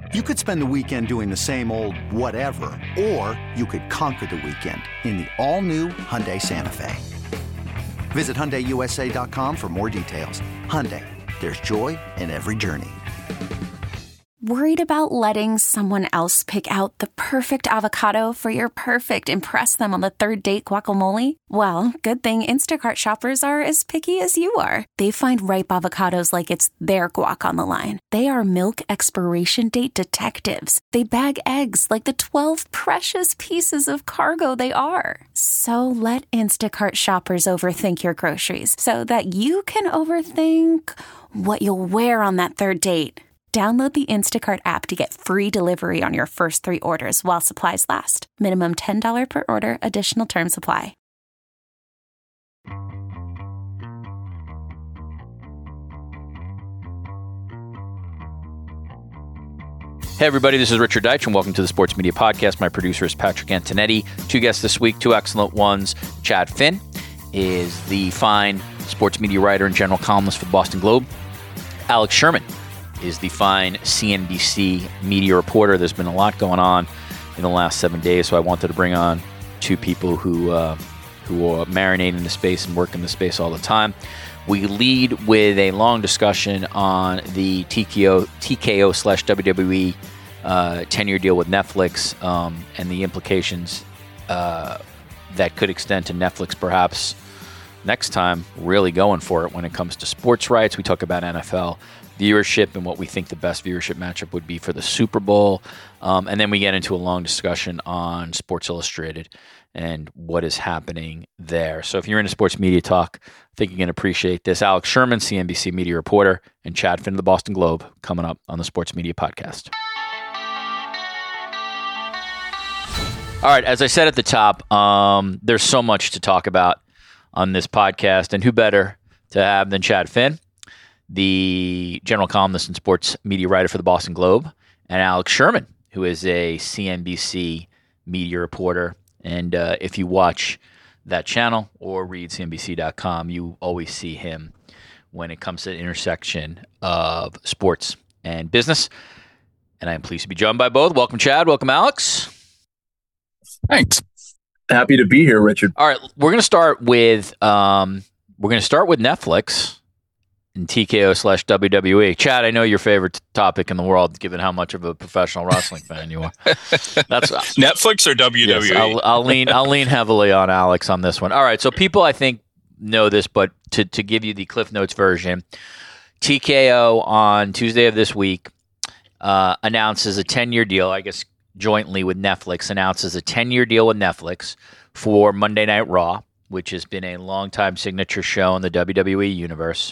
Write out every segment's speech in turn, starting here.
You could spend the weekend doing the same old whatever, or you could conquer the weekend in the all-new Hyundai Santa Fe. Visit HyundaiUSA.com for more details. Hyundai, there's joy in every journey. Worried about letting someone else pick out the perfect avocado for your perfect impress them on the third date guacamole? Well, good thing Instacart shoppers are as picky as you are. They find ripe avocados like it's their guac on the line. They are milk expiration date detectives. They bag eggs like the 12 precious pieces of cargo they are. So let Instacart shoppers overthink your groceries so that you can overthink what you'll wear on that third date. Download the Instacart app to get free delivery on your first 3 orders while supplies last. Minimum $10 per order. Additional terms apply. Hey everybody, this is Richard Deitch and welcome to the Sports Media Podcast. My producer is Patrick Antonetti. 2 guests this week, 2 excellent ones. Chad Finn is the fine sports media writer and general columnist for the Boston Globe. Alex Sherman is the fine CNBC media reporter. There's been a lot going on in the last 7 days, so I wanted to bring on 2 people who marinate in the space and work in the space all the time. We lead with a long discussion on the TKO/WWE 10-year deal with Netflix and the implications that could extend to Netflix perhaps next time really going for it when it comes to sports rights. We talk about NFL viewership and what we think the best viewership matchup would be for the Super Bowl. And then we get into a long discussion on Sports Illustrated and what is happening there. So if you're into sports media talk, I think you're going to appreciate this. Alex Sherman, CNBC media reporter, and Chad Finn of the Boston Globe coming up on the Sports Media Podcast. All right, as I said at the top, there's so much to talk about on this podcast, and who better to have than Chad Finn, the general columnist and sports media writer for the Boston Globe, and Alex Sherman, who is a CNBC media reporter. And if you watch that channel or read CNBC.com, you always see him when it comes to the intersection of sports and business. And I am pleased to be joined by both. Welcome, Chad. Welcome, Alex. Thanks. Happy to be here, Richard. All right, we're going to start with Netflix and TKO/WWE. Chad, I know your favorite topic in the world, given how much of a professional wrestling fan you are. That's Netflix or WWE. Yes, I'll lean heavily on Alex on this one. All right, so people I think know this, but to give you the Cliff Notes version, TKO on Tuesday of this week announces a 10-year deal, I guess jointly with Netflix, announces a 10-year deal with Netflix for Monday Night Raw, which has been a longtime signature show in the WWE universe.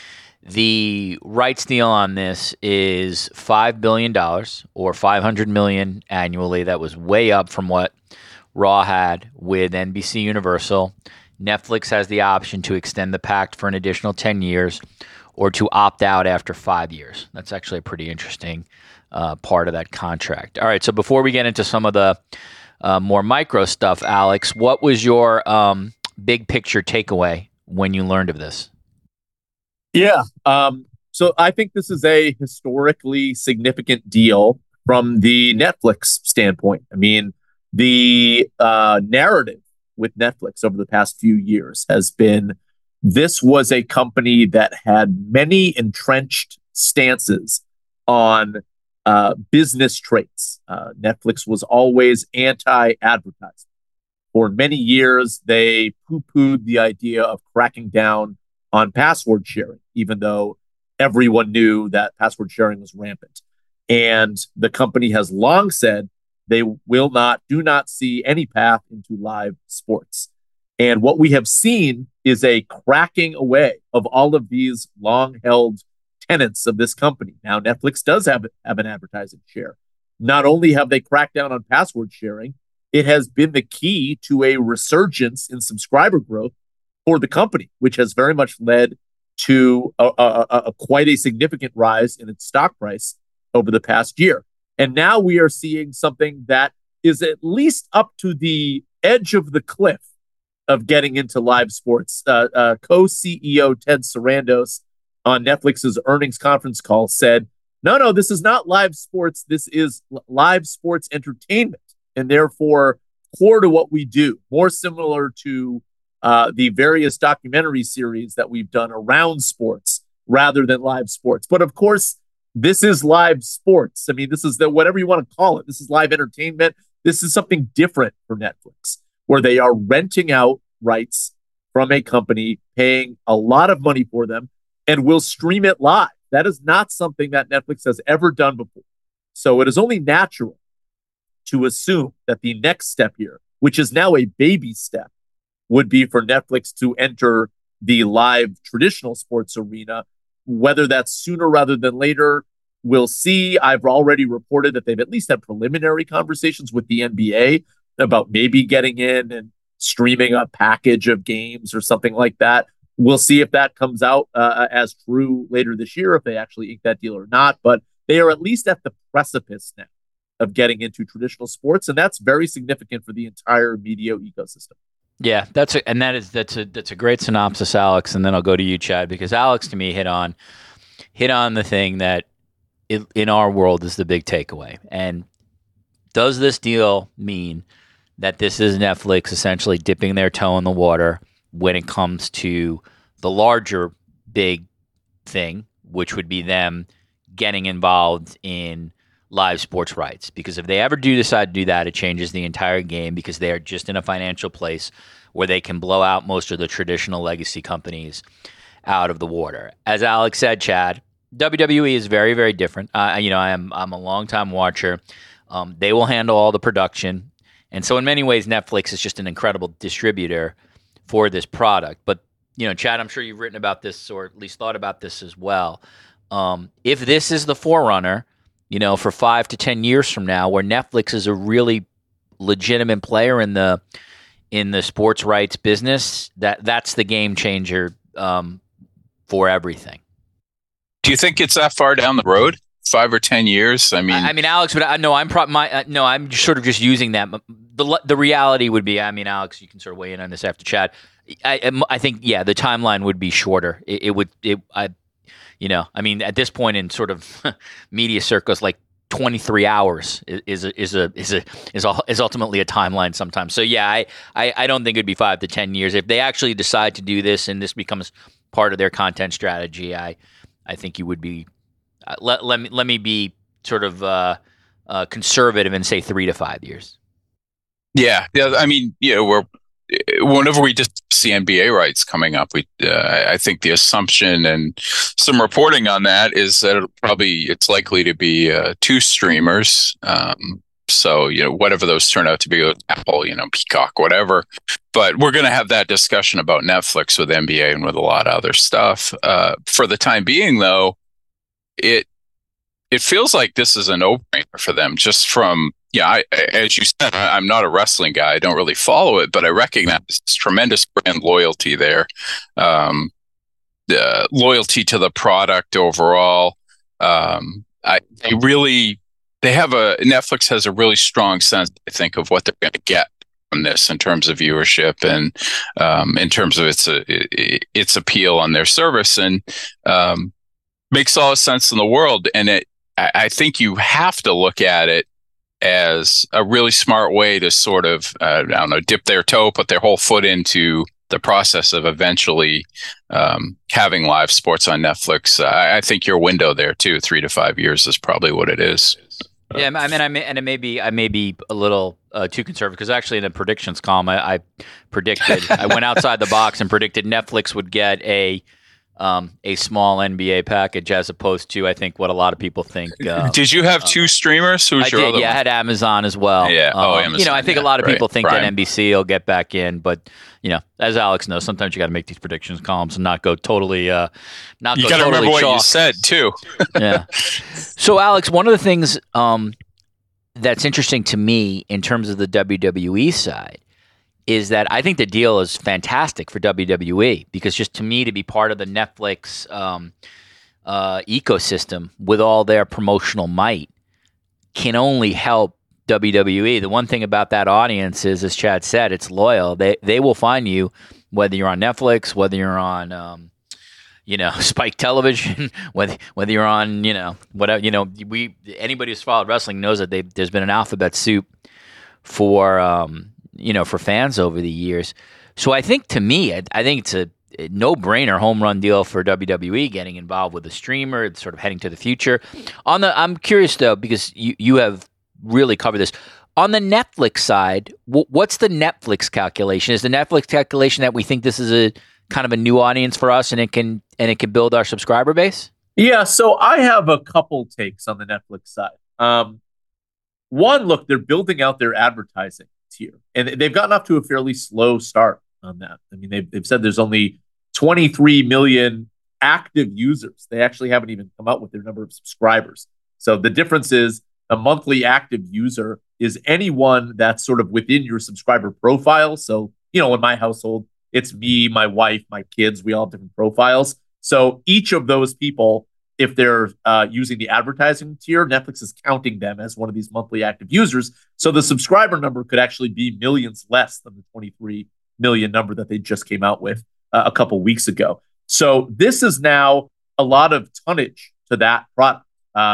The rights deal on this is $5 billion or $500 million annually. That was way up from what Raw had with NBC Universal. Netflix has the option to extend the pact for an additional 10 years or to opt out after 5 years. That's actually a pretty interesting part of that contract. All right, so before we get into some of the more micro stuff, Alex, what was your big picture takeaway when you learned of this? Yeah. So I think this is a historically significant deal from the Netflix standpoint. I mean, the narrative with Netflix over the past few years has been this was a company that had many entrenched stances on business traits. Netflix was always anti-advertising. For many years, they poo-pooed the idea of cracking down on password sharing, even though everyone knew that password sharing was rampant. And the company has long said they do not see any path into live sports. And what we have seen is a cracking away of all of these long-held tenets of this company. Now, Netflix does have an advertising share. Not only have they cracked down on password sharing, it has been the key to a resurgence in subscriber growth for the company, which has very much led to a quite a significant rise in its stock price over the past year. And now we are seeing something that is at least up to the edge of the cliff of getting into live sports. Co-CEO Ted Sarandos on Netflix's earnings conference call said No, this is not live sports. This is live sports entertainment, and therefore core to what we do, more similar to the various documentary series that we've done around sports rather than live sports. But of course, this is live sports. I mean, this is whatever you want to call it. This is live entertainment. This is something different for Netflix, where they are renting out rights from a company, paying a lot of money for them, and will stream it live. That is not something that Netflix has ever done before. So it is only natural to assume that the next step here, which is now a baby step, would be for Netflix to enter the live traditional sports arena. Whether that's sooner rather than later, we'll see. I've already reported that they've at least had preliminary conversations with the NBA about maybe getting in and streaming a package of games or something like that. We'll see if that comes out as true later this year, if they actually ink that deal or not. But they are at least at the precipice now of getting into traditional sports, and that's very significant for the entire media ecosystem. Yeah, that's a great synopsis, Alex. And then I'll go to you, Chad, because Alex to me hit on the thing that in our world is the big takeaway. And does this deal mean that this is Netflix essentially dipping their toe in the water when it comes to the larger big thing, which would be them getting involved in live sports rights? Because if they ever do decide to do that, it changes the entire game, because they are just in a financial place where they can blow out most of the traditional legacy companies out of the water. As Alex said, Chad, WWE is very, very different. I'm a longtime watcher. They will handle all the production. And so in many ways, Netflix is just an incredible distributor for this product. But, Chad, I'm sure you've written about this, or at least thought about this as well. If this is the forerunner, for 5 to 10 years from now, where Netflix is a really legitimate player in the sports rights business, that's the game changer for everything. Do you think it's that far down the road? 5 or 10 years? I mean, Alex, but I'm sort of just using that. The reality would be, Alex, you can sort of weigh in on this after Chad. I think, the timeline would be shorter. At this point in sort of media circles, like 23 hours is ultimately a timeline sometimes. So I don't think it'd be 5 to 10 years if they actually decide to do this and this becomes part of their content strategy. I think you would be. Let me be sort of conservative and say 3 to 5 years. Yeah. Whenever we just see NBA rights coming up, I think the assumption and some reporting on that is that it's likely to be 2 streamers. So, whatever those turn out to be, Apple, Peacock, whatever. But we're going to have that discussion about Netflix with NBA and with a lot of other stuff. For the time being, though, it feels like this is a no-brainer for them, just from, as you said, I'm not a wrestling guy. I don't really follow it, but I recognize this tremendous brand loyalty there. The loyalty to the product overall. Netflix has a really strong sense, I think, of what they're going to get from this in terms of viewership and in terms of its appeal on their service, and makes all the sense in the world. And I think you have to look at it as a really smart way to sort of, dip their toe, put their whole foot into the process of eventually having live sports on Netflix. I think your window there too, 3 to 5 years, is probably what it is. Yeah, I may be a little too conservative, because actually in the predictions column, I predicted, I went outside the box and predicted Netflix would get a small NBA package, as opposed to, I think, what a lot of people think. Did you have 2 streamers? Who's your other one? I had Amazon as well. Yeah. Amazon. I think a lot of people think that NBC will get back in, but as Alex knows, sometimes you got to make these predictions columns and not go totally. You got to remember what you said too. Yeah. So, Alex, one of the things that's interesting to me in terms of the WWE side is that I think the deal is fantastic for WWE, because just to me, to be part of the Netflix ecosystem with all their promotional might can only help WWE. The one thing about that audience is, as Chad said, it's loyal. They will find you, whether you're on Netflix, whether you're on Spike Television, whether you're on, whatever, anybody who's followed wrestling knows that there's been an alphabet soup for, for fans over the years. So I think, to me, I think it's a no-brainer home run deal for WWE getting involved with a streamer, sort of heading to the future. I'm curious though, because you have really covered this. On the Netflix side, what's the Netflix calculation? Is the Netflix calculation that we think this is a kind of a new audience for us, and it can build our subscriber base? Yeah, so I have a couple takes on the Netflix side. One, look, they're building out their advertising tier, and they've gotten off to a fairly slow start on that. I mean, they've said there's only 23 million active users. They actually haven't even come out with their number of subscribers. So the difference is a monthly active user is anyone that's sort of within your subscriber profile. So, in my household, it's me, my wife, my kids. We all have different profiles. So each of those people, if they're using the advertising tier, Netflix is counting them as one of these monthly active users. So the subscriber number could actually be millions less than the 23 million number that they just came out with a couple weeks ago. So this is now a lot of tonnage to that product.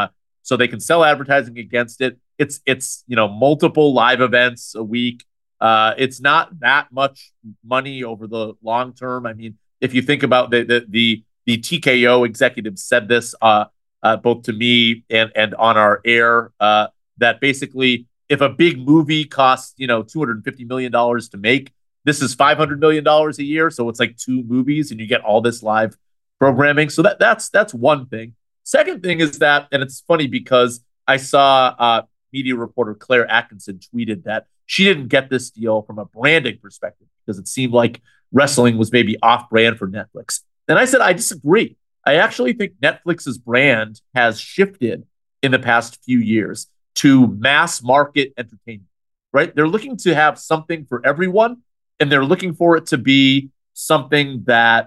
So they can sell advertising against it. It's multiple live events a week. It's not that much money over the long term. I mean, if you think about the TKO executives said this both to me and on our air, that basically if a big movie costs $250 million to make, this is $500 million a year. So it's like 2 movies and you get all this live programming. So that's one thing. Second thing is that, and it's funny because I saw media reporter Claire Atkinson tweeted that she didn't get this deal from a branding perspective because it seemed like wrestling was maybe off brand for Netflix. And I said, I disagree. I actually think Netflix's brand has shifted in the past few years to mass market entertainment, right? They're looking to have something for everyone, and they're looking for it to be something that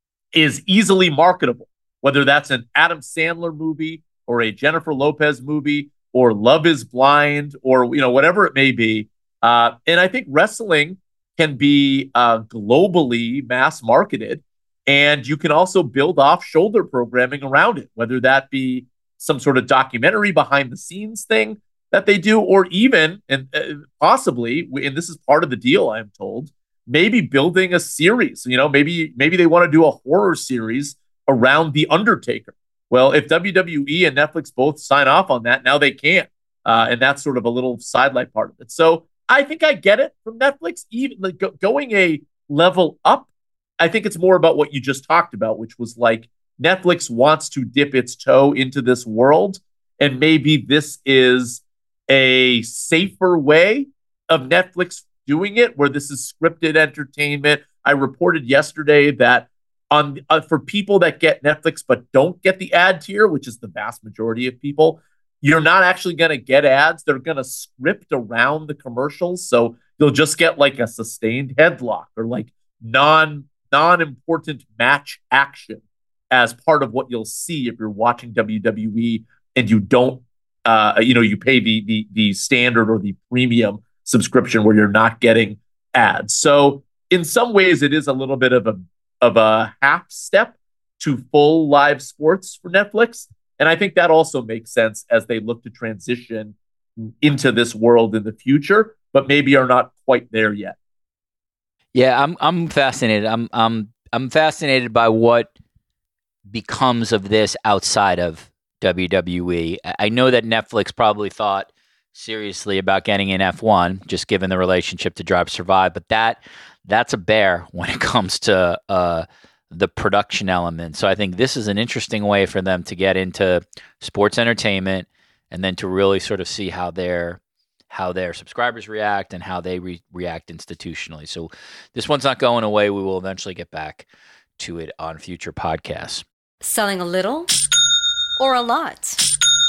is easily marketable, whether that's an Adam Sandler movie or a Jennifer Lopez movie or Love is Blind or, whatever it may be. And I think wrestling can be globally mass marketed, and you can also build off shoulder programming around it, whether that be some sort of documentary behind the scenes thing that they do, or even, and possibly, and this is part of the deal, I'm told, maybe building a series. Maybe they want to do a horror series around The Undertaker. Well, if WWE and Netflix both sign off on that, now they can't. And that's sort of a little sidelight part of it. So I think I get it from Netflix. Even like going a level up, I think it's more about what you just talked about, which was like Netflix wants to dip its toe into this world. And maybe this is a safer way of Netflix doing it, where this is scripted entertainment. I reported yesterday that for people that get Netflix but don't get the ad tier, which is the vast majority of people, you're not actually going to get ads. They're going to script around the commercials. So you'll just get like a sustained headlock or like non-important match action as part of what you'll see if you're watching WWE and you don't, you pay the standard or the premium subscription where you're not getting ads. So in some ways, it is a little bit of a half step to full live sports for Netflix. And I think that also makes sense as they look to transition into this world in the future, but maybe are not quite there yet. Yeah, I'm fascinated. I'm fascinated by what becomes of this outside of WWE. I know that Netflix probably thought seriously about getting in F1, just given the relationship to Drive to Survive, but that's a bear when it comes to the production element. So I think this is an interesting way for them to get into sports entertainment and then to really sort of see how their subscribers react and how they react institutionally. So this one's not going away. We will eventually get back to it on future podcasts. Selling a little or a lot?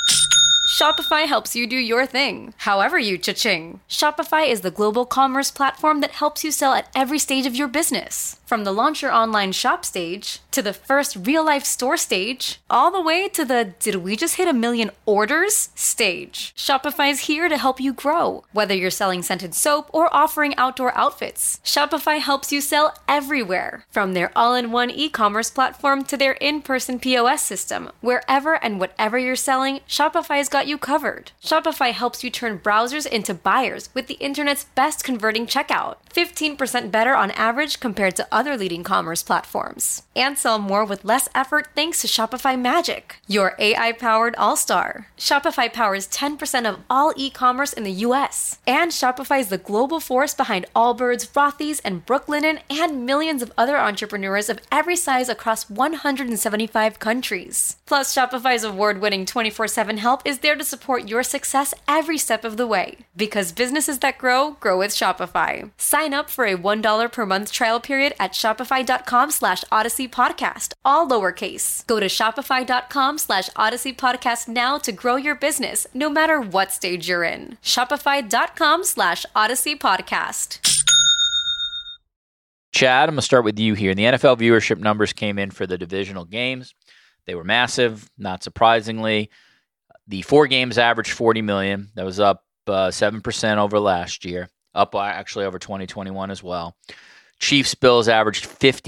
Shopify helps you do your thing, however you cha-ching. Shopify is the global commerce platform that helps you sell at every stage of your business. From the launch your online shop stage, to the first real-life store stage, all the way to the did we just hit 1 million orders stage. Shopify is here to help you grow. Whether you're selling scented soap or offering outdoor outfits, Shopify helps you sell everywhere. From their all-in-one e-commerce platform to their in-person POS system, wherever and whatever you're selling, Shopify's got you covered. Shopify helps you turn browsers into buyers with the internet's best converting checkout. 15% better on average compared to other leading commerce platforms. And sell more with less effort thanks to Shopify Magic, your AI-powered all-star. Shopify powers 10% of all e-commerce in the US. And Shopify is the global force behind Allbirds, Rothy's, and Brooklinen, and millions of other entrepreneurs of every size across 175 countries. Plus, Shopify's award-winning 24/7 help is there to support your success every step of the way. Because businesses that grow, grow with Shopify. Sign up for a $1 per month trial period at shopify.com/Odyssey Podcast, all lowercase. Go to shopify.com/Odyssey Podcast now to grow your business, no matter what stage you're in. Shopify.com/Odyssey Podcast. Chad, I'm going to start with you here. The NFL viewership numbers came in for the divisional games. They were massive, not surprisingly. The 4 games averaged 40 million. That was up 7% over last year, up actually over 2021 as well. Chiefs Bills averaged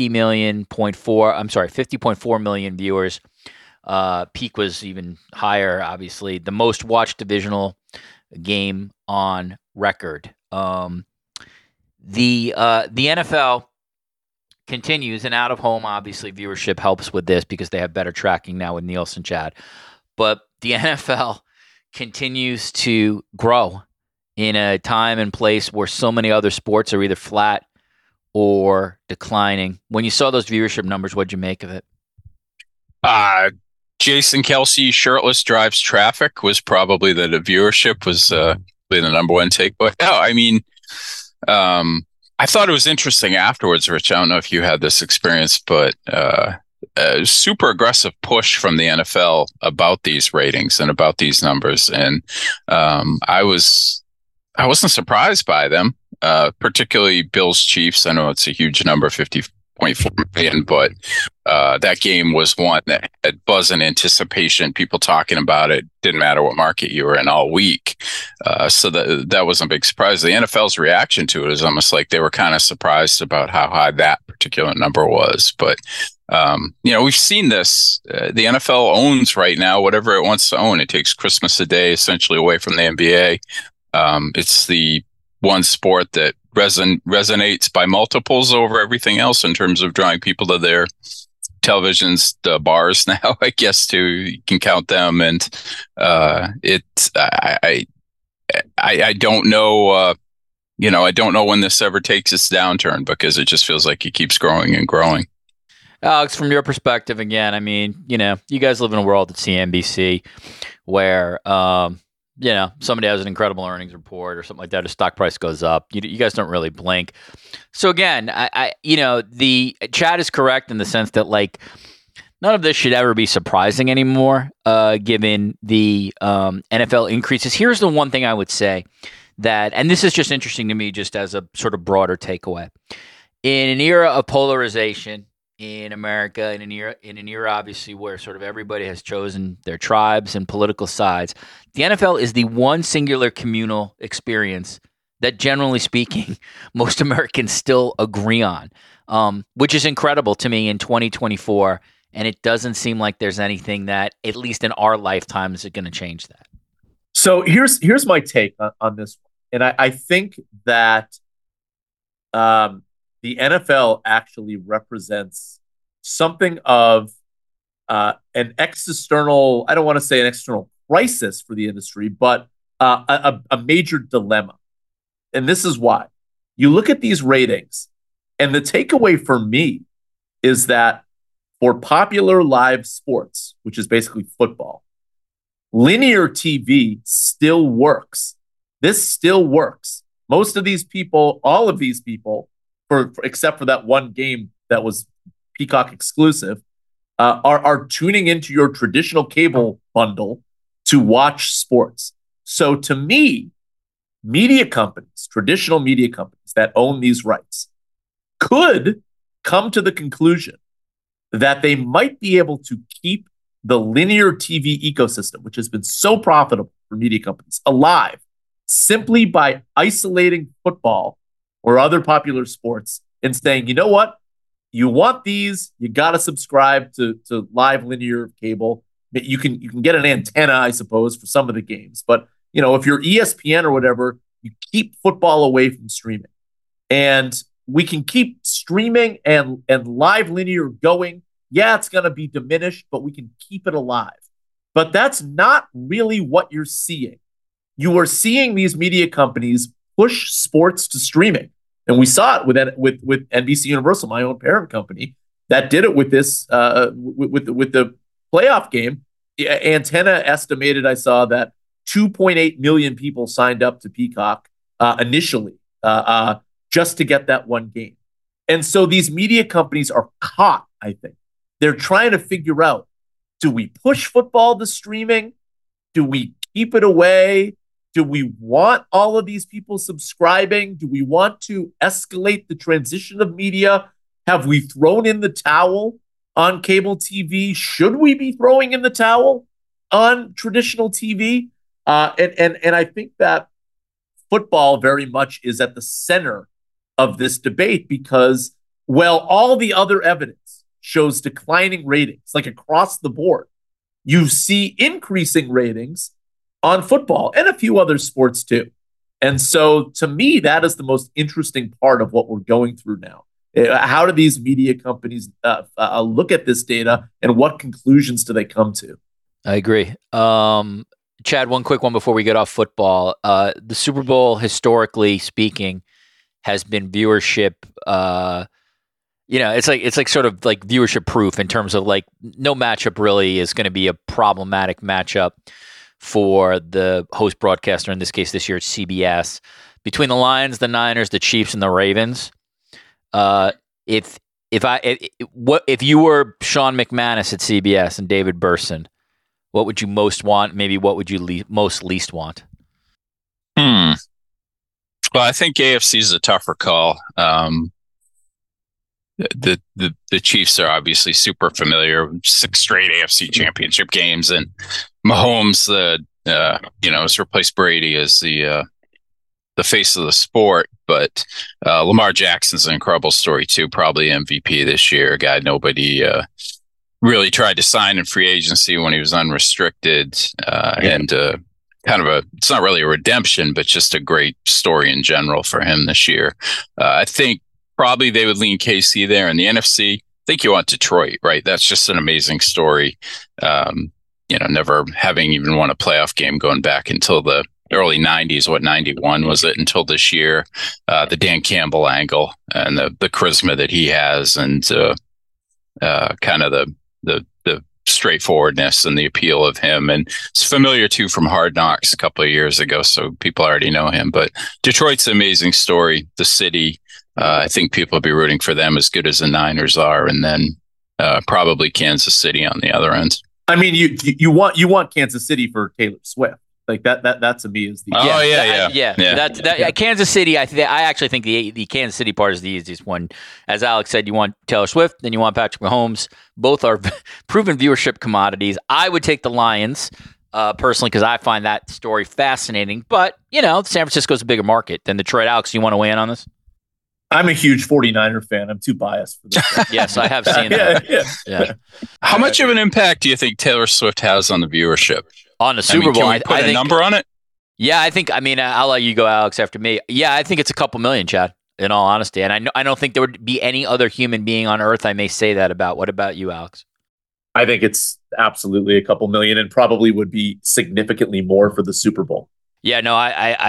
50.4 million viewers. Peak was even higher, obviously. The most watched divisional game on record. The NFL continues, and out of home, obviously, viewership helps with this because they have better tracking now with Nielsen, Chad. But the NFL continues to grow in a time and place where so many other sports are either flat or declining. When you saw those viewership numbers, what'd you make of it? Jason Kelce shirtless drives traffic was probably the viewership was the number one takeaway. No, I mean, I thought it was interesting afterwards, Rich. I don't know if you had this experience, but a super aggressive push from the NFL about these ratings and about these numbers. And I wasn't surprised by them, particularly Bills Chiefs. I know it's a huge number, 50.4 million, but that game was one that had buzz and anticipation, people talking about it. Didn't matter what market you were in all week. So that wasn't a big surprise. The NFL's reaction to it is almost like they were kind of surprised about how high that particular number was. But, we've seen this. The NFL owns right now whatever it wants to own. It takes Christmas a day essentially away from the NBA. It's the one sport that resonates by multiples over everything else in terms of drawing people to their televisions, the bars now, I guess, too. You can count them. And I don't know, I don't know when this ever takes its downturn because it just feels like it keeps growing and growing. Alex, from your perspective, again, I mean, you guys live in a world at CNBC where, somebody has an incredible earnings report or something like that, a stock price goes up. You guys don't really blink. So again, the Chad is correct in the sense that none of this should ever be surprising anymore, given the NFL increases. Here's the one thing I would say and this is just interesting to me, just as a sort of broader takeaway. In an era of polarization in America, in an era obviously where sort of everybody has chosen their tribes and political sides, the NFL is the one singular communal experience that, generally speaking, most Americans still agree on, which is incredible to me in 2024. And it doesn't seem like there's anything that, at least in our lifetime, is going to change that. So here's my take on this one. And I think that the NFL actually represents something of an external, I don't want to say an external crisis for the industry, but a major dilemma. And this is why. You look at these ratings, and the takeaway for me is that for popular live sports, which is basically football, linear TV still works. This still works. Most of these people, all of these people, except for that one game that was Peacock exclusive, are tuning into your traditional cable bundle to watch sports. So to me, media companies, traditional media companies that own these rights, could come to the conclusion that they might be able to keep the linear TV ecosystem, which has been so profitable for media companies, alive simply by isolating football or other popular sports and saying, you know what? You want these, you got to subscribe to live linear cable. You can get an antenna, I suppose, for some of the games. But, if you're ESPN or whatever, you keep football away from streaming. And we can keep streaming and live linear going. Yeah, it's going to be diminished, but we can keep it alive. But that's not really what you're seeing. You are seeing these media companies push sports to streaming. And we saw it with NBC Universal, my own parent company, that did it with this with the playoff game. Antenna estimated, I saw that 2.8 million people signed up to Peacock initially just to get that one game. And so these media companies are caught, I think. They're trying to figure out, do we push football to streaming? Do we keep it away? Do we want all of these people subscribing? Do we want to escalate the transition of media? Have we thrown in the towel on cable TV? Should we be throwing in the towel on traditional TV? And I think that football very much is at the center of this debate because, all the other evidence shows declining ratings, like across the board. You see increasing ratings on football and a few other sports too. And so to me, that is the most interesting part of what we're going through now. How do these media companies look at this data and what conclusions do they come to? I agree. Chad, one quick one before we get off football. The Super Bowl, historically speaking, has been viewership. It's like sort of like viewership proof in terms of like no matchup really is going to be a problematic matchup for the host broadcaster. In this case, this year it's CBS. Between the Lions, the Niners, the Chiefs, and the Ravens, if you were Sean McManus at CBS and David Burson, what would you most want? Maybe what would you most least want? Well, I think AFC is a tougher call. The Chiefs are obviously super familiar, 6 straight AFC championship games, and Mahomes, has replaced Brady as the face of the sport. But Lamar Jackson's an incredible story too, probably MVP this year. A guy nobody really tried to sign in free agency when he was unrestricted, and kind of it's not really a redemption, but just a great story in general for him this year. I think probably they would lean KC there. In the NFC, I think you want Detroit, right? That's just an amazing story. Never having even won a playoff game going back until the early 90s, 91 was it, until this year. The Dan Campbell angle and the charisma that he has, and kind of the straightforwardness and the appeal of him. And it's familiar too from Hard Knocks a couple of years ago, so people already know him. But Detroit's an amazing story. The city, I think people will be rooting for them as good as the Niners are, and then probably Kansas City on the other end. I mean, you want Kansas City for Taylor Swift. Like that to me is the That Kansas City. I actually think the Kansas City part is the easiest one. As Alex said, you want Taylor Swift, then you want Patrick Mahomes. Both are proven viewership commodities. I would take the Lions personally because I find that story fascinating. But San Francisco's a bigger market than Detroit. Alex, you want to weigh in on this? I'm a huge 49er fan. I'm too biased for this. Yes, I have seen that. Yeah. How much of an impact do you think Taylor Swift has on the viewership? On the Super Bowl, can we put a number on it? Yeah, I think. I'll let you go, Alex, after me. Yeah, I think it's a couple million, Chad. In all honesty, and I don't think there would be any other human being on earth I may say that about. What about you, Alex? I think it's absolutely a couple million, and probably would be significantly more for the Super Bowl. Yeah, no,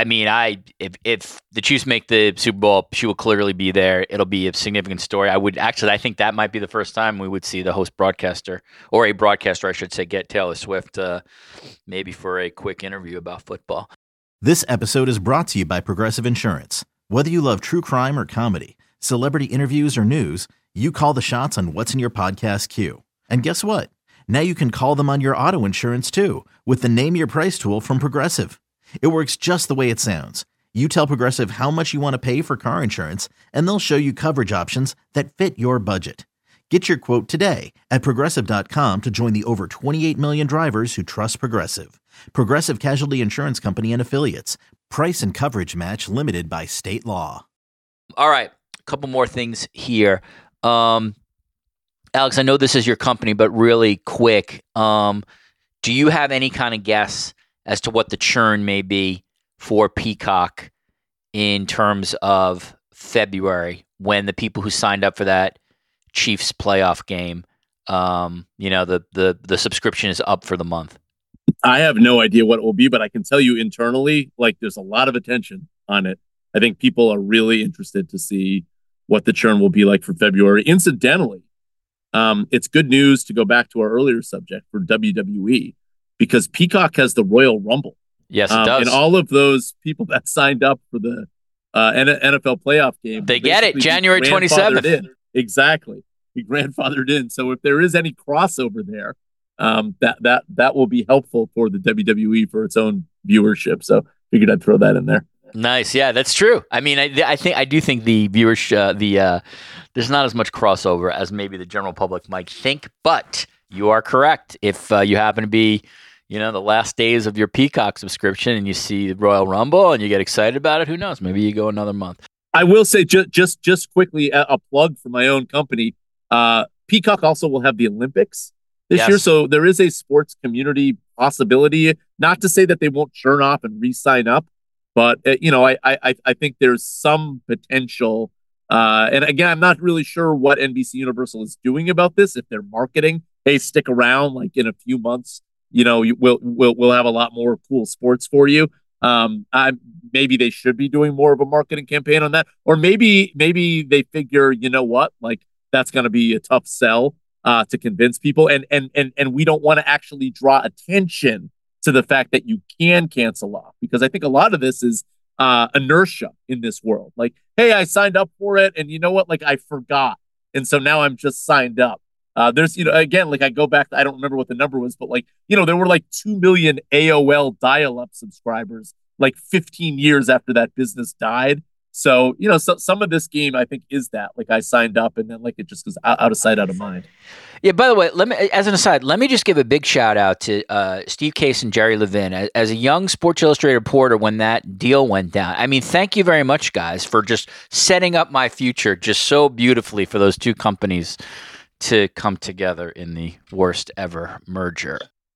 if the Chiefs make the Super Bowl, she will clearly be there. It'll be a significant story. I think that might be the first time we would see the host broadcaster, or a broadcaster, I should say, get Taylor Swift, maybe for a quick interview about football. This episode is brought to you by Progressive Insurance. Whether you love true crime or comedy, celebrity interviews or news, you call the shots on what's in your podcast queue. And guess what? Now you can call them on your auto insurance too, with the Name Your Price tool from Progressive. It works just the way it sounds. You tell Progressive how much you want to pay for car insurance, and they'll show you coverage options that fit your budget. Get your quote today at Progressive.com to join the over 28 million drivers who trust Progressive. Progressive Casualty Insurance Company and Affiliates. Price and coverage match limited by state law. All right, a couple more things here. Alex, I know this is your company, but really quick, do you have any kind of guess as to what the churn may be for Peacock in terms of February, when the people who signed up for that Chiefs playoff game, the subscription is up for the month? I have no idea what it will be, but I can tell you internally, like, there's a lot of attention on it. I think people are really interested to see what the churn will be like for February. Incidentally, it's good news, to go back to our earlier subject, for WWE, because Peacock has the Royal Rumble. Yes, it does. And all of those people that signed up for the NFL playoff game, they get it January 27th. Exactly. Be grandfathered in. So if there is any crossover there, that will be helpful for the WWE for its own viewership. So figured I'd throw that in there. Nice. Yeah, that's true. I mean, I do think the viewership, there's not as much crossover as maybe the general public might think, but you are correct. If you happen to be, the last days of your Peacock subscription and you see the Royal Rumble and you get excited about it, who knows? Maybe you go another month. I will say just quickly, a plug for my own company. Peacock also will have the Olympics this year. So there is a sports community possibility, not to say that they won't churn off and re-sign up, but I think there's some potential. And again, I'm not really sure what NBC Universal is doing about this. If they're marketing, hey, stick around, like in a few months, we'll have a lot more cool sports for you. Maybe they should be doing more of a marketing campaign on that, or maybe they figure, like, that's going to be a tough sell to convince people, and we don't want to actually draw attention to the fact that you can cancel off, because I think a lot of this is inertia in this world. Like, hey, I signed up for it, and you know what? Like, I forgot, and so now I'm just signed up. There's, again, like, I go back, I don't remember what the number was, but like, there were like 2 million AOL dial-up subscribers like 15 years after that business died. So, some of this game, I think, is that, like, I signed up and then, like, it just goes out of sight, out of mind. Yeah, by the way, as an aside, let me just give a big shout out to Steve Case and Jerry Levin. As a young Sports Illustrated reporter when that deal went down, I mean, thank you very much, guys, for just setting up my future just so beautifully for those two companies to come together in the worst ever merger.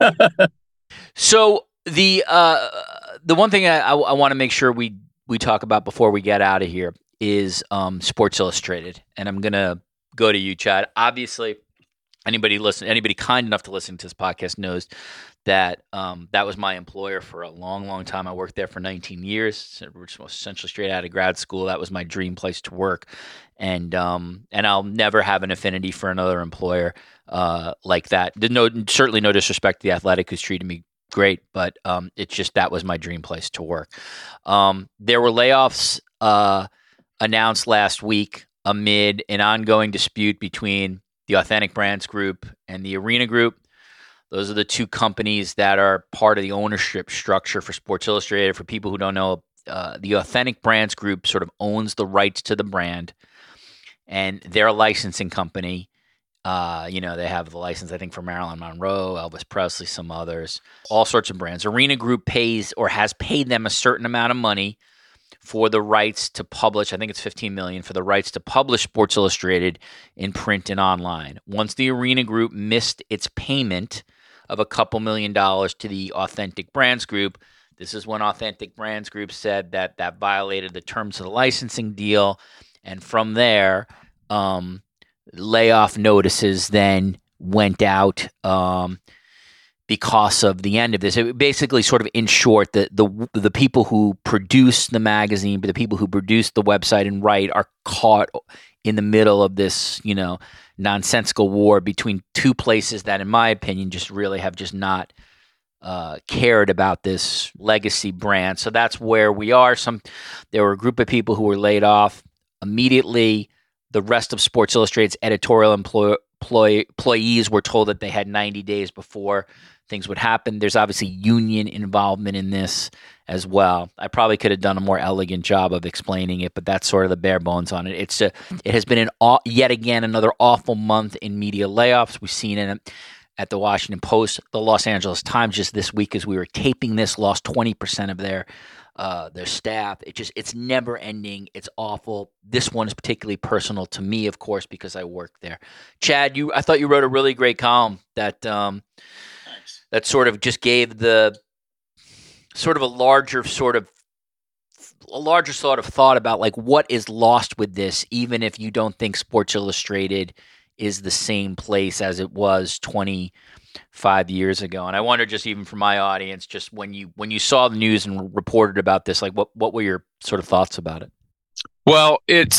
So the one thing I want to make sure we talk about before we get out of here is Sports Illustrated, and I'm gonna go to you, Chad. Obviously, anybody kind enough to listen to this podcast knows that that was my employer for a long, long time. I worked there for 19 years. Essentially straight out of grad school. That was my dream place to work, and I'll never have an affinity for another employer like that. Certainly no disrespect to The Athletic, who's treated me great, but it's just that was my dream place to work. There were layoffs announced last week amid an ongoing dispute between the Authentic Brands Group and the Arena Group. Those are the two companies that are part of the ownership structure for Sports Illustrated. For people who don't know, the Authentic Brands Group sort of owns the rights to the brand, and they're a licensing company. They have the license, I think, for Marilyn Monroe, Elvis Presley, some others, all sorts of brands. Arena Group pays or has paid them a certain amount of money for the rights to publish. I think it's $15 million for the rights to publish Sports Illustrated in print and online. Once the Arena Group missed its payment of a couple $1 million to the Authentic Brands Group, this is when Authentic Brands Group said that violated the terms of the licensing deal. And from there, layoff notices then went out because of the end of this. It basically, sort of in short, the people who produce the magazine, but the people who produce the website and write are caught in the middle of this, nonsensical war between two places that, in my opinion, just really have just not cared about this legacy brand. So that's where we are. There were a group of people who were laid off immediately. The rest of Sports Illustrated's editorial employees were told that they had 90 days before things would happen. There's obviously union involvement in this as well. I probably could have done a more elegant job of explaining it, but that's sort of the bare bones on it. It has been yet again another awful month in media layoffs. We've seen it at the Washington Post. The Los Angeles Times just this week, as we were taping this, lost 20% of their staff. It's never ending. It's awful. This one is particularly personal to me, of course, because I work there. Chad, I thought you wrote a really great column that that sort of just gave the sort of a larger sort of thought about like what is lost with this, even if you don't think Sports Illustrated is the same place as it was 25 years ago. And I wonder, just even for my audience, just when you saw the news and reported about this, like what were your sort of thoughts about it? Well,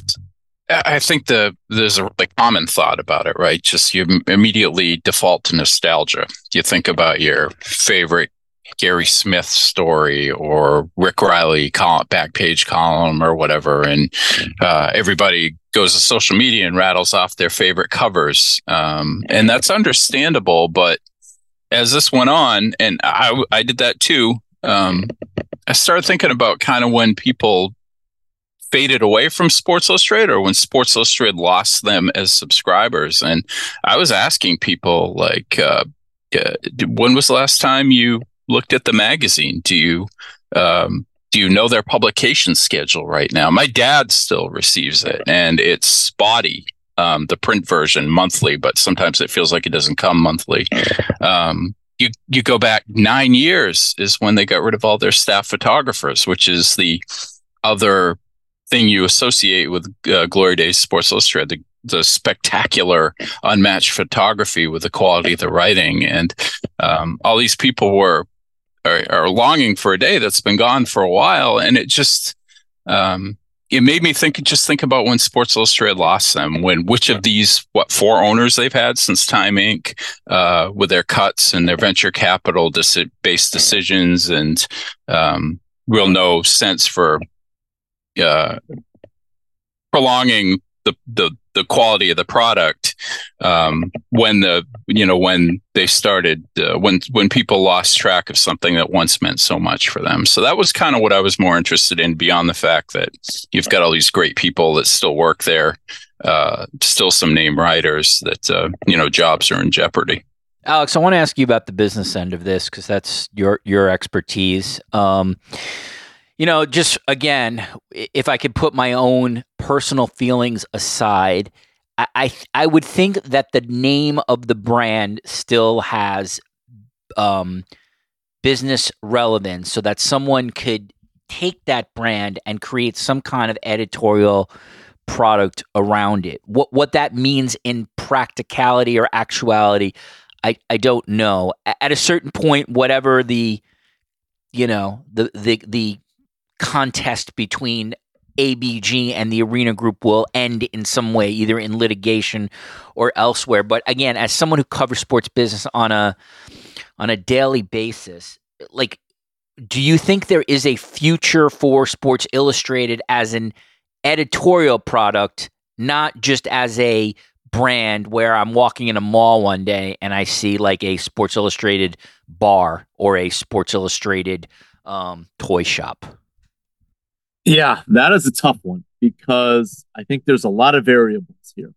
I think there's a really common thought about it, right? Just you immediately default to nostalgia. You think about your favorite Gary Smith story or Rick Riley back page column or whatever, and everybody goes to social media and rattles off their favorite covers, and that's understandable. But as this went on, and I did that too, I started thinking about kind of when people faded away from Sports Illustrated or when Sports Illustrated lost them as subscribers. And I was asking people like, when was the last time you looked at the magazine? Do you know their publication schedule right now? My dad still receives it, and it's spotty, the print version monthly, but sometimes it feels like it doesn't come monthly. You go back 9 years is when they got rid of all their staff photographers, which is the other thing you associate with Glory Days Sports Illustrated, the spectacular, unmatched photography with the quality of the writing. And all these people are longing for a day that's been gone for a while. And it just, it made me think about when Sports Illustrated lost them, which of these, 4 owners they've had since Time Inc., with their cuts and their venture capital based decisions and real no sense for prolonging the quality of the product, when they started, when people lost track of something that once meant so much for them. So that was kind of what I was more interested in, beyond the fact that you've got all these great people that still work there, still some name writers that, jobs are in jeopardy. Alex, I want to ask you about the business end of this, because that's your expertise. Just again, if I could put my own personal feelings aside, I would think that the name of the brand still has business relevance, so that someone could take that brand and create some kind of editorial product around it. What that means in practicality or actuality, I don't know. At a certain point, whatever the contest between ABG and the Arena Group will end in some way, either in litigation or elsewhere. But again, as someone who covers sports business on a daily basis, like, do you think there is a future for Sports Illustrated as an editorial product, not just as a brand where I'm walking in a mall one day and I see like a Sports Illustrated bar or a Sports Illustrated toy shop? Yeah, that is a tough one, because I think there's a lot of variables here.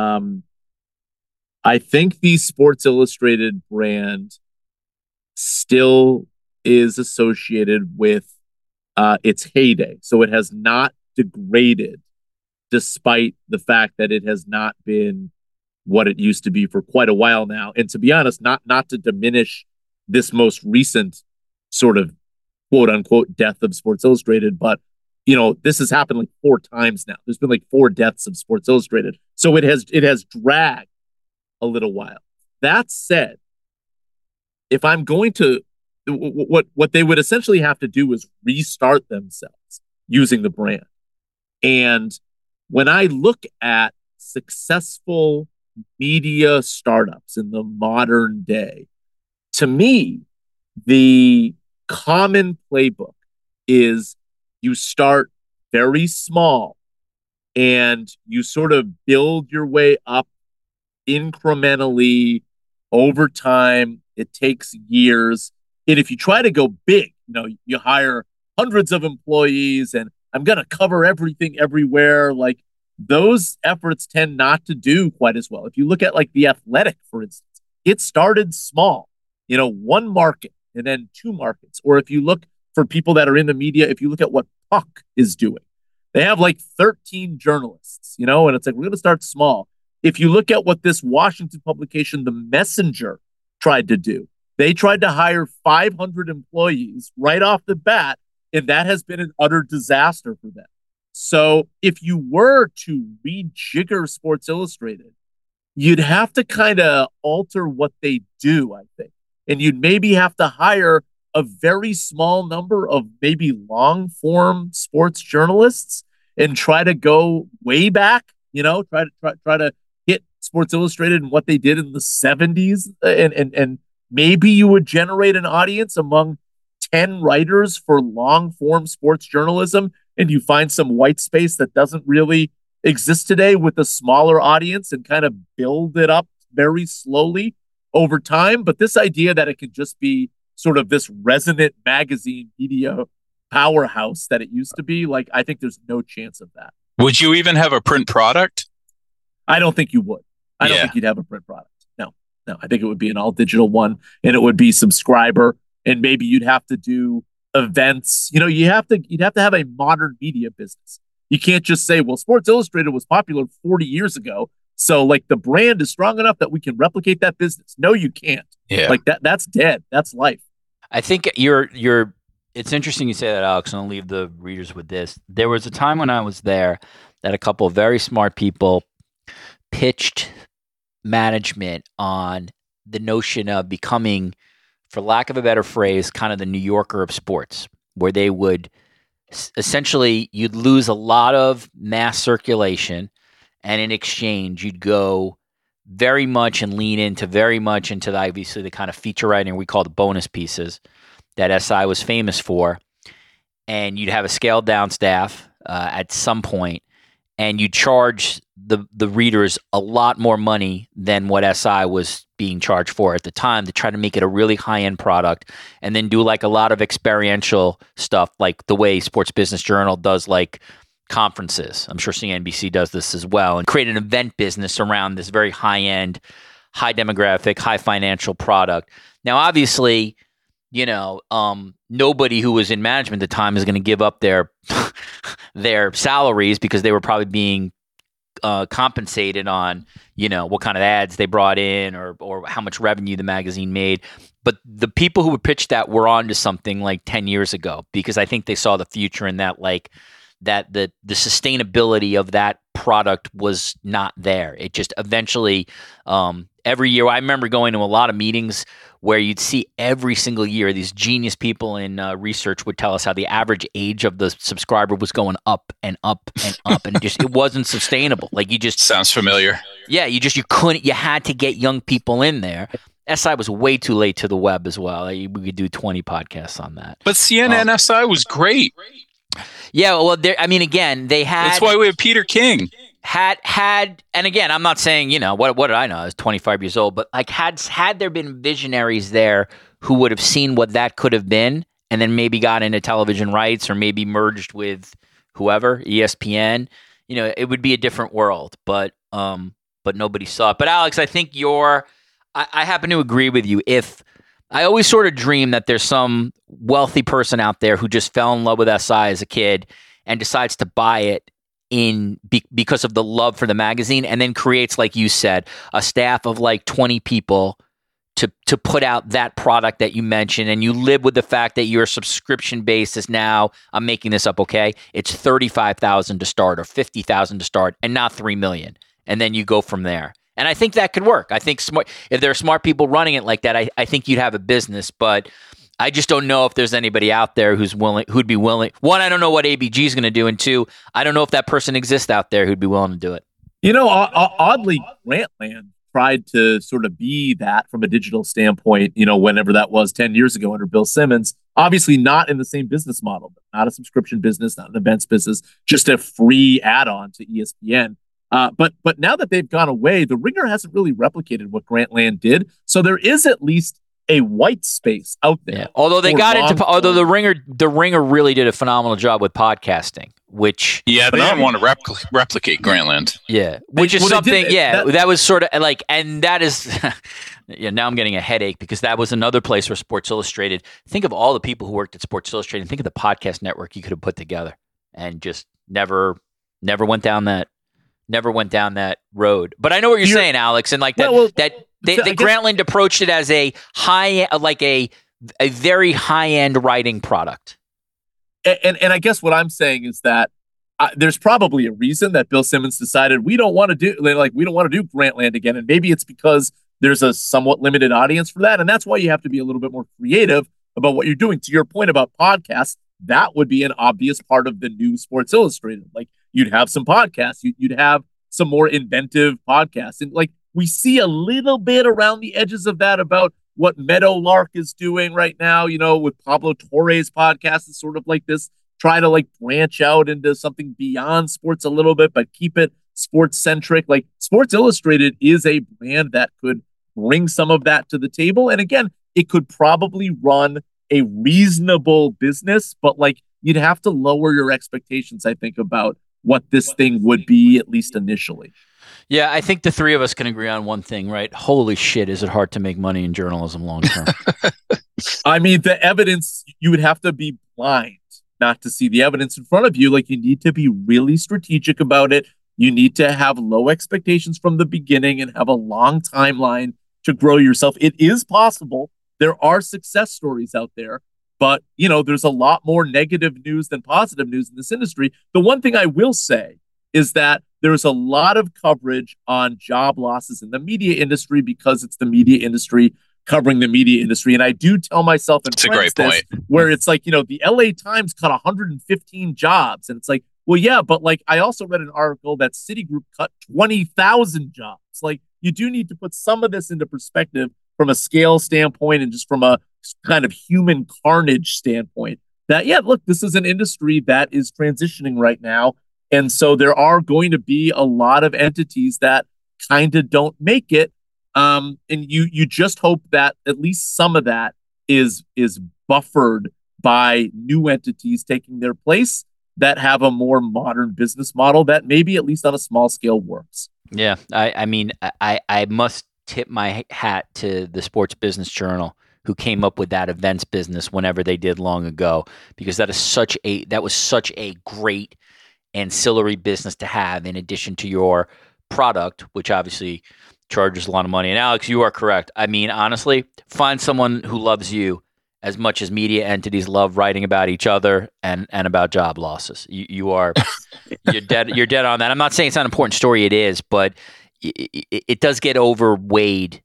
I think the Sports Illustrated brand still is associated with its heyday. So it has not degraded, despite the fact that it has not been what it used to be for quite a while now. And to be honest, not to diminish this most recent sort of quote unquote death of Sports Illustrated, but this has happened like 4 times now. There's been like 4 deaths of Sports Illustrated. So it has dragged a little while. That said, if I'm going to, what they would essentially have to do is restart themselves using the brand. And when I look at successful media startups in the modern day, to me, the common playbook is you start very small and you sort of build your way up incrementally over time. It takes years. And if you try to go big, you hire hundreds of employees and I'm going to cover everything everywhere. Like those efforts tend not to do quite as well. If you look at like The Athletic, for instance, it started small, one market and then two markets. Or if you look for people that are in the media, if you look at what Puck is doing, they have like 13 journalists, and it's like, we're going to start small. If you look at what this Washington publication, The Messenger, tried to do, they tried to hire 500 employees right off the bat, and that has been an utter disaster for them. So if you were to rejigger Sports Illustrated, you'd have to kind of alter what they do, I think. And you'd maybe have to hire a very small number of maybe long form sports journalists and try to go way back, try to hit Sports Illustrated and what they did in the 70s. And maybe you would generate an audience among 10 writers for long form sports journalism, and you find some white space that doesn't really exist today with a smaller audience and kind of build it up very slowly over time. But this idea that it could just be sort of this resonant magazine media powerhouse that it used to be, like, I think there's no chance of that. Would you even have a print product? I don't think you would. I don't think you'd have a print product. No, I think it would be an all digital one, and it would be subscriber, and maybe you'd have to do events. You'd have to have a modern media business. You can't just say, well, Sports Illustrated was popular 40 years ago, so like the brand is strong enough that we can replicate that business. No, you can't. Yeah. Like that's dead. That's life. I think it's interesting you say that, Alex, and I'll leave the readers with this. There was a time when I was there that a couple of very smart people pitched management on the notion of becoming, for lack of a better phrase, kind of the New Yorker of sports, where they would essentially, you'd lose a lot of mass circulation, and in exchange, you'd go very much and lean into obviously the kind of feature writing we call the bonus pieces that SI was famous for. And you'd have a scaled down staff at some point, and you charge the readers a lot more money than what SI was being charged for at the time, to try to make it a really high-end product, and then do like a lot of experiential stuff, like the way Sports Business Journal does like conferences. I'm sure CNBC does this as well, and create an event business around this very high-end, high demographic, high financial product. Now, obviously, nobody who was in management at the time is going to give up their salaries, because they were probably being compensated on, what kind of ads they brought in or how much revenue the magazine made. But the people who would pitch that were onto something like 10 years ago, because I think they saw the future in that, like that the sustainability of that product was not there. It just eventually, every year, I remember going to a lot of meetings where you'd see every single year these genius people in research would tell us how the average age of the subscriber was going up and up and up, and it wasn't sustainable. Like you just sounds familiar. Yeah, you had to get young people in there. SI was way too late to the web as well. We could do 20 podcasts on that. But CNN SI was great. Yeah, well, again, they had. That's why we have Peter King. Had, and again, I'm not saying, what did I know? I was 25 years old, but like had there been visionaries there who would have seen what that could have been, and then maybe got into television rights, or maybe merged with whoever, ESPN, it would be a different world. But nobody saw it. But Alex, I think I happen to agree with you. If I always sort of dream that there's some wealthy person out there who just fell in love with SI as a kid and decides to buy it because of the love for the magazine, and then creates, like you said, a staff of like 20 people to put out that product that you mentioned, and you live with the fact that your subscription base is now, I'm making this up, okay, it's 35,000 to start or 50,000 to start, and not 3 million, and then you go from there. And I think that could work. I think if there are smart people running it like that, I think you'd have a business. But I just don't know if there's anybody out there who'd be willing. One, I don't know what ABG is going to do, and two, I don't know if that person exists out there who'd be willing to do it. Oddly, Grantland tried to sort of be that from a digital standpoint, whenever that was 10 years ago under Bill Simmons. Obviously not in the same business model, not a subscription business, not an events business, just a free add-on to ESPN. But now that they've gone away, the Ringer hasn't really replicated what Grantland did. So there is at least a white space out there. Yeah. Although the Ringer really did a phenomenal job with podcasting, which they didn't want to replicate Grantland. Yeah, which is something. That was sort of like, and that is. Yeah, now I'm getting a headache because that was another place where Sports Illustrated. Think of all the people who worked at Sports Illustrated. Think of the podcast network you could have put together, and just never went down that road. But I know what you're saying, Alex, and like that. Grantland approached it as a a very high end writing product. And I guess what I'm saying is that there's probably a reason that Bill Simmons decided we don't want to do Grantland again, and maybe it's because there's a somewhat limited audience for that. And that's why you have to be a little bit more creative about what you're doing. To your point about podcasts, that would be an obvious part of the new Sports Illustrated. Like you'd have some podcasts, you'd have some more inventive podcasts. And like we see a little bit around the edges of that about what Meadowlark is doing right now, with Pablo Torre's podcast is sort of like this, try to like branch out into something beyond sports a little bit, but keep it sports centric. Like Sports Illustrated is a brand that could bring some of that to the table. And again, it could probably run a reasonable business, but like you'd have to lower your expectations, I think, about what this thing would be, at least initially. Yeah, I think the three of us can agree on one thing, right? Holy shit, is it hard to make money in journalism long term? I mean, the evidence, you would have to be blind not to see the evidence in front of you. Like you need to be really strategic about it. You need to have low expectations from the beginning and have a long timeline to grow yourself. It is possible. There are success stories out there, but there's a lot more negative news than positive news in this industry. The one thing I will say is that there's a lot of coverage on job losses in the media industry because it's the media industry covering the media industry. And I do tell myself and friends this, where it's like, the LA Times cut 115 jobs. And it's like, well, yeah, but like I also read an article that Citigroup cut 20,000 jobs. Like you do need to put some of this into perspective from a scale standpoint and just from a kind of human carnage standpoint. That, yeah, look, this is an industry that is transitioning right now. And so there are going to be a lot of entities that kind of don't make it. And you just hope that at least some of that is buffered by new entities taking their place that have a more modern business model that maybe at least on a small scale works. Yeah, I mean, I must tip my hat to the Sports Business Journal who came up with that events business whenever they did long ago, because that was such a great ancillary business to have in addition to your product, which obviously charges a lot of money. And Alex, you are correct. I mean, honestly, find someone who loves you as much as media entities love writing about each other and about job losses. You're dead on that. I'm not saying it's not an important story. It is, but it does get overweighed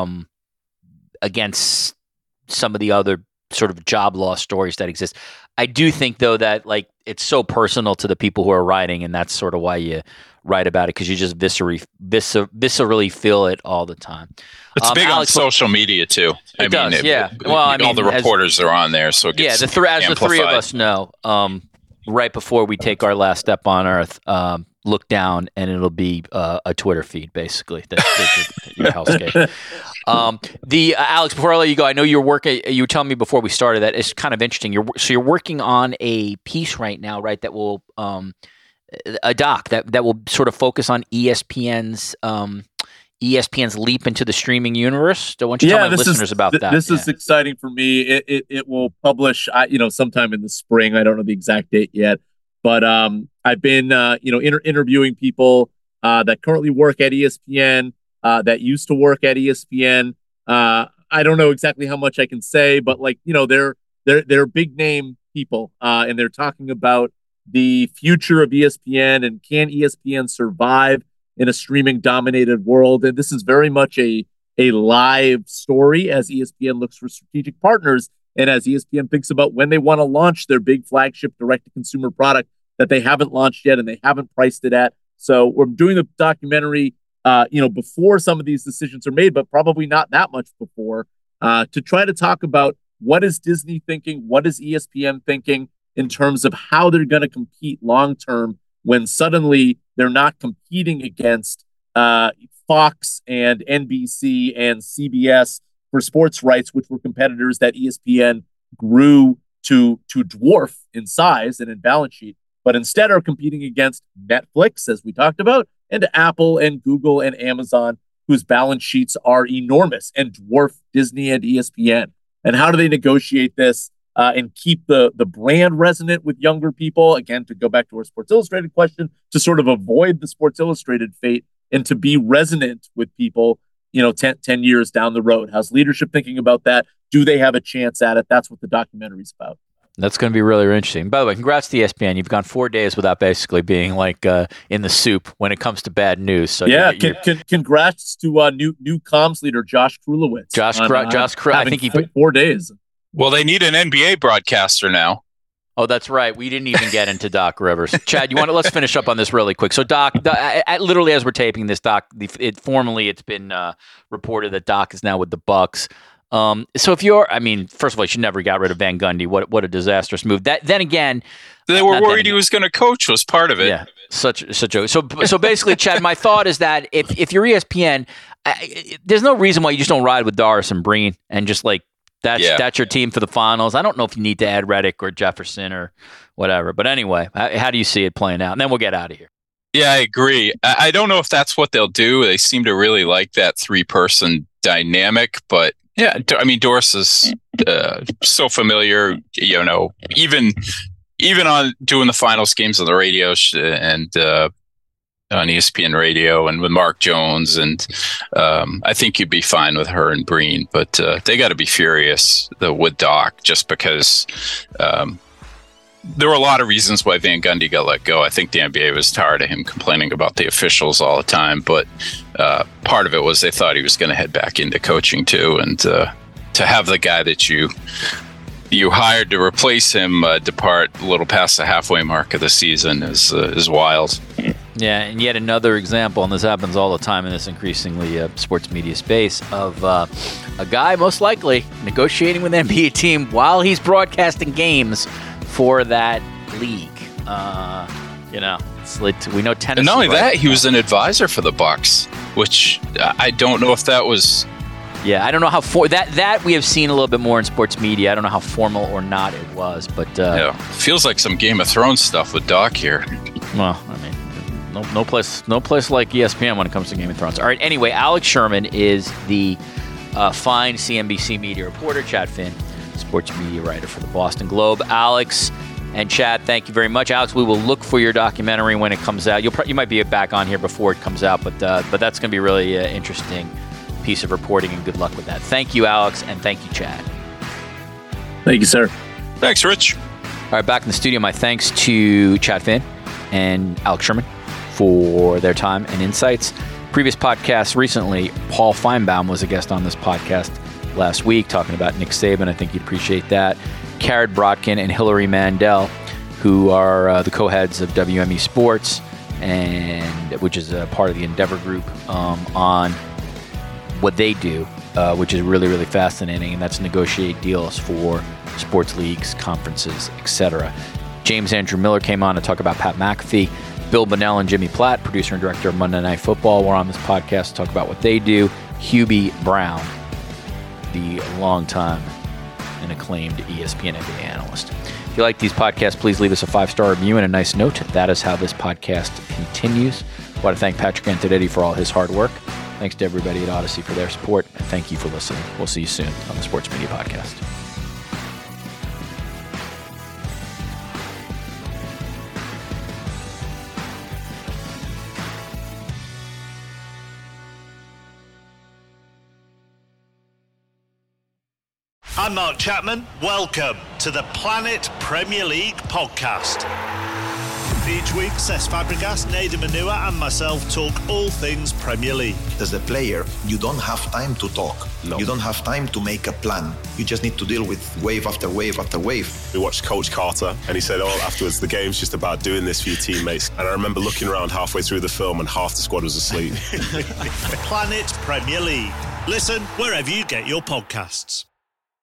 against some of the other sort of job loss stories that exist. I do think, though, that like it's so personal to the people who are writing, and that's sort of why you write about it, because you just viscerally feel it all the time. It's big Alex, on social media too. It does, yeah. Well, I mean, all the reporters are on there, so it gets as the three of us know, right before we take our last step on Earth, look down and it'll be a Twitter feed, basically. That's your hellscape. Alex, before I let you go, I know you're working. You were telling me before we started that it's kind of interesting. You're working on a piece right now, right? That will a doc that will sort of focus on ESPN's leap into the streaming universe. Why don't you tell my listeners about that? This is exciting for me. It will publish, sometime in the spring. I don't know the exact date yet, but I've been, interviewing people that currently work at ESPN, that used to work at ESPN. I don't know exactly how much I can say, but they're big name people, and they're talking about the future of ESPN and can ESPN survive in a streaming dominated world. And this is very much a live story as ESPN looks for strategic partners and as ESPN thinks about when they want to launch their big flagship direct to consumer product that they haven't launched yet and they haven't priced it at. So we're doing the documentary, before some of these decisions are made, but probably not that much before, to try to talk about what is Disney thinking, what is ESPN thinking in terms of how they're going to compete long term when suddenly they're not competing against Fox and NBC and CBS for sports rights, which were competitors that ESPN grew to dwarf in size and in balance sheet, but instead are competing against Netflix, as we talked about, and Apple and Google and Amazon, whose balance sheets are enormous and dwarf Disney and ESPN. And how do they negotiate this and keep the brand resonant with younger people? Again, to go back to our Sports Illustrated question, to sort of avoid the Sports Illustrated fate and to be resonant with people, 10 years down the road. How's leadership thinking about that? Do they have a chance at it? That's what the documentary's about. That's going to be really interesting. By the way, congrats to ESPN. You've gone 4 days without basically being like in the soup when it comes to bad news. So yeah, congrats to new comms leader Josh Krulowitz. Josh, I think he 4 days. Well, they need an NBA broadcaster now. Oh, that's right. We didn't even get into Doc Rivers. Chad, let's finish up on this really quick. So Doc, literally as we're taping this, Doc, it's been reported that Doc is now with the Bucks. So if first of all, you should never got rid of Van Gundy. What a disastrous move. Then again, they were worried he was going to coach was part of it. Yeah, such a so basically, Chad, my thought is that if you're ESPN, there's no reason why you just don't ride with Doris and Breen and just like that's your team for the finals. I don't know if you need to add Redick or Jefferson or whatever. But anyway, how do you see it playing out? And then we'll get out of here. Yeah, I agree. I don't know if that's what they'll do. They seem to really like that 3-person dynamic, but. Yeah, I mean, Doris is so familiar, even on doing the finals games on the radio and on ESPN radio and with Mark Jones. And I think you'd be fine with her and Breen, but they got to be furious with Doc just because there were a lot of reasons why Van Gundy got let go. I think the NBA was tired of him complaining about the officials all the time, but part of it was they thought he was going to head back into coaching too, and to have the guy that you hired to replace him depart a little past the halfway mark of the season is wild. Yeah, and yet another example, and this happens all the time in this increasingly sports media space, of a guy most likely negotiating with an NBA team while he's broadcasting games for that league. We know tennis. And not only that, he was an advisor for the Bucks, which I don't know if that was. Yeah, I don't know how that we have seen a little bit more in sports media. I don't know how formal or not it was, but feels like some Game of Thrones stuff with Doc here. Well, I mean, no place like ESPN when it comes to Game of Thrones. All right, anyway, Alex Sherman is the fine CNBC media reporter. Chad Finn, sports media writer for the Boston Globe. Alex and Chad, thank you very much. Alex, we will look for your documentary when it comes out. You might be back on here before it comes out, but that's going to be a really interesting piece of reporting, and good luck with that. Thank you, Alex, and thank you, Chad. Thank you, sir. Thanks, Rich. All right, back in the studio, my thanks to Chad Finn and Alex Sherman for their time and insights. Previous podcasts recently, Paul Feinbaum was a guest on this podcast last week talking about Nick Saban. I think you'd appreciate that. Carrot Brodkin and Hillary Mandel, who are the co-heads of WME Sports, and which is a part of the Endeavor Group, on what they do, which is really, really fascinating, and that's negotiate deals for sports leagues, conferences, etc. James Andrew Miller came on to talk about Pat McAfee. Bill Bonnell and Jimmy Platt, producer and director of Monday Night Football, were on this podcast to talk about what they do. Hubie Brown, the longtime and acclaimed ESPN NBA analyst. If you like these podcasts, please leave us a 5-star review and a nice note. That is how this podcast continues. I want to thank Patrick Antonetti for all his hard work. Thanks to everybody at Odyssey for their support, and thank you for listening. We'll see you soon on the Sports Media Podcast. I'm Mark Chapman. Welcome to the Planet Premier League podcast. Each week, Cesc Fabregas, Nader Manua and myself talk all things Premier League. As a player, you don't have time to talk. No. You don't have time to make a plan. You just need to deal with wave after wave after wave. We watched Coach Carter and he said, afterwards, the game's just about doing this for your teammates. And I remember looking around halfway through the film and half the squad was asleep. Planet Premier League. Listen wherever you get your podcasts.